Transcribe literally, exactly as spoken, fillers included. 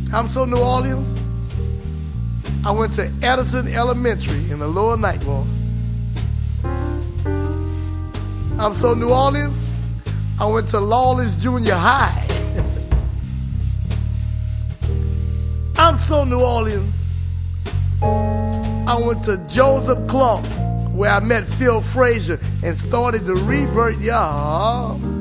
I'm so New Orleans. I went to Edison Elementary in the Lower Ninth Ward. I'm so New Orleans. I went to Lawless Junior High. I'm so New Orleans. I went to Joseph Clark, where I met Phil Frazier and started the Rebirth. Yeah.